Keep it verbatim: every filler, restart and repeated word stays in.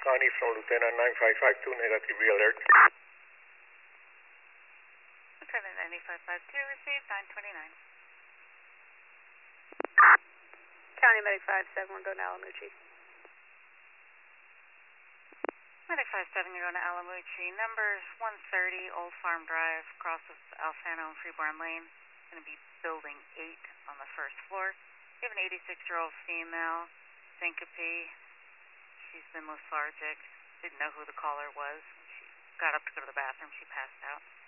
Connie from Lieutenant nine five five two, negative re-alert. Lieutenant ninety-five five two, received nine twenty-nine. County Medic five seven, we're going to Alamucci. Medic five seven, you're going to Alamucci. Numbers one thirty, Old Farm Drive, crosses Alfano and Freeborn Lane. Going to be building eight on the first floor. You have an eighty-six-year-old female, syncope. She's been lethargic. Didn't know who the caller was. When she got up to go to the bathroom, she passed out.